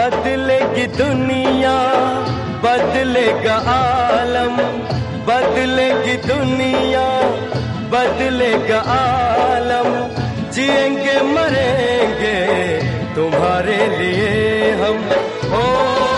बदलेगी दुनिया, बदलेगा आलम, बदलेगी दुनिया, बदलेगा आलम, जिएंगे मरेंगे तुम्हारे लिए हम। हो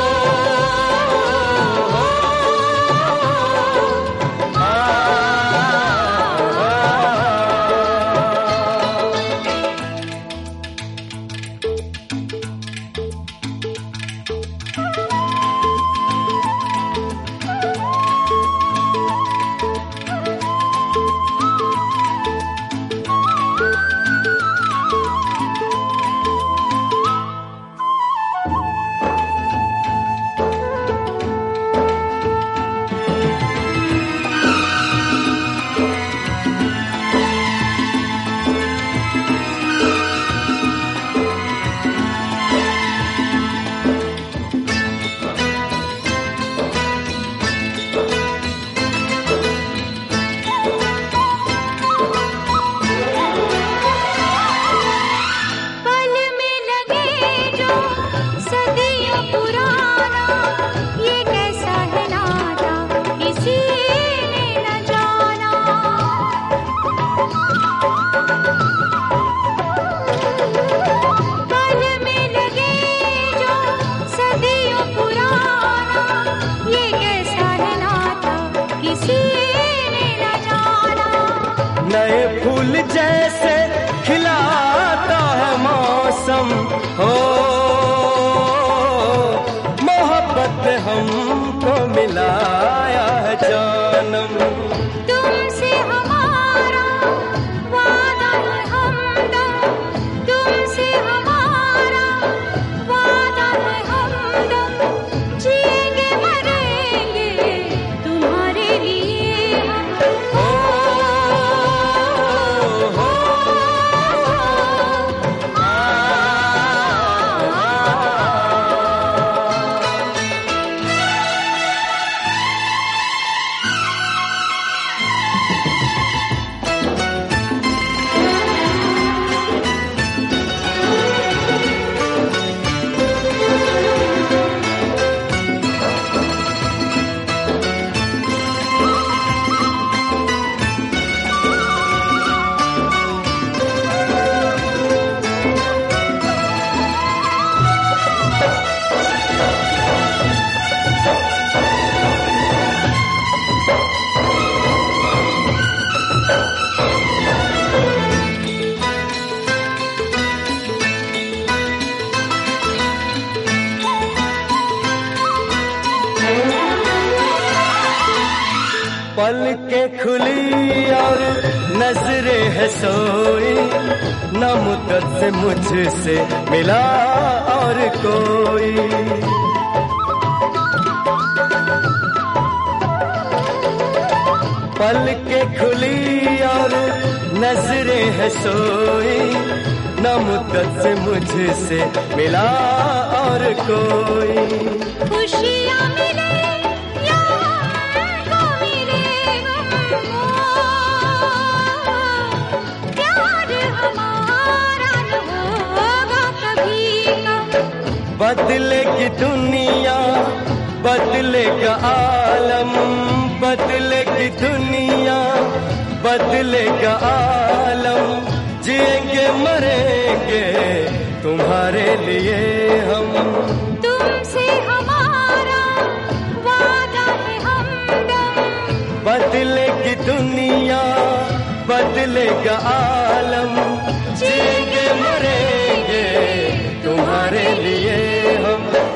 नए फूल जैसे खिलाता है मौसम, हो मोहब्बत हमको मिलाया है जानम। तुमसे हमारा वादा है हमदम, तुमसे हमारा वादा है हमदम, जिएंगे मरेंगे तुम्हारे लिए हम। पलकें खुली और नजरें है सोई, न मुद्दत से मुझसे मिला और कोई। पलकें खुली और नजरें है सोई, न मुद्दत से मुझसे मिला और कोई। खुशियाँ मिले बदलेगी दुनिया, बदलेगा आलम, बदलेगी दुनिया, बदलेगा आलम, जिएंगे मरेंगे तुम्हारे लिए हम। तुमसे हमारा वादा है हमदम, बदलेगी दुनिया, बदलेगा आलम, जिएंगे मरेंगे तुम्हारे लिए हम।